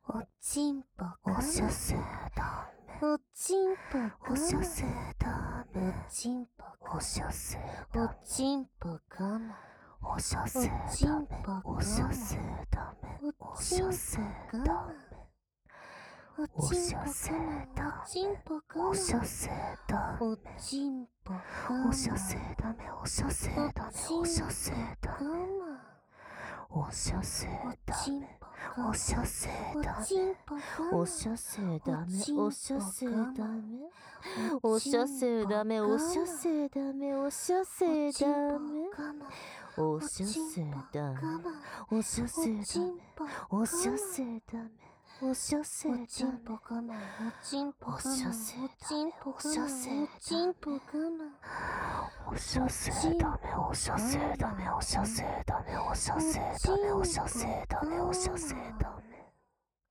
おちんぽおしゃせだめ、 おちんぽおしゃせだめ、 おちんぽおしゃせおだめ、 ちんぽがまおしゃせおちだめ、 んぽおしゃせだめ、 おおちんぽしゃせがだめ、 おちんぽがまおちんぽがまおしゃせだめ、 おちんぽがおしゃせだめ、おしゃせだめ、おしゃせだめ、おしゃせだめ、おしゃせだめ、おしゃせだめ、おしゃせだめ、おしゃせだめ、おしゃせだめ、おしゃせだめ、おしゃせだめ、おしゃせだめ、おしゃせだめ、おしゃせだめ、 おちんぽがまおちんぽがまおしゃせおちんぽがまおしゃせおちんぽがまおしゃせだめ、おしゃせだめ、おしゃせだめ、おしゃせだめ、おしゃせだめ、おしゃせだめ。